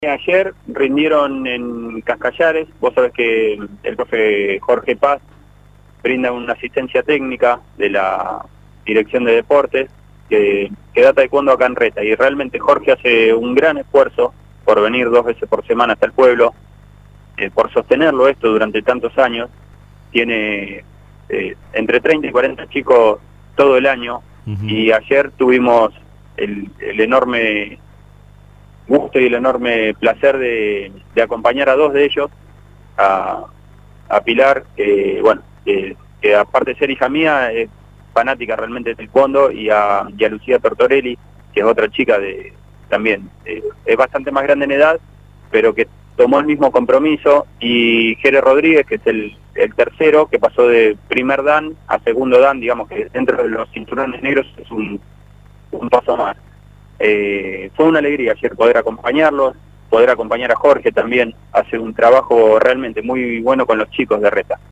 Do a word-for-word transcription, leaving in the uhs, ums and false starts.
Ayer rindieron en Cascallares. Vos sabés que el profe Jorge Paz brinda una asistencia técnica de la Dirección de Deportes que, que da taekwondo acá en Reta, y realmente Jorge hace un gran esfuerzo por venir dos veces por semana hasta el pueblo, eh, por sostenerlo esto durante tantos años. Tiene eh, entre treinta y cuarenta chicos todo el año. Uh-huh. Y ayer tuvimos el, el enorme gusto y el enorme placer de, de acompañar a dos de ellos, a, a Pilar, que bueno, que, que aparte de ser hija mía, es fanática realmente de taekwondo, y a, y a Lucía Tortorelli, que es otra chica de también, eh, es bastante más grande en edad, pero que tomó el mismo compromiso, y Jere Rodríguez, que es el, el tercero, que pasó de primer dan a segundo dan, digamos que dentro de los cinturones negros es un, un paso más. Eh, fue una alegría ayer poder acompañarlos, poder acompañar a Jorge también. Hace un trabajo realmente muy bueno con los chicos de Reta.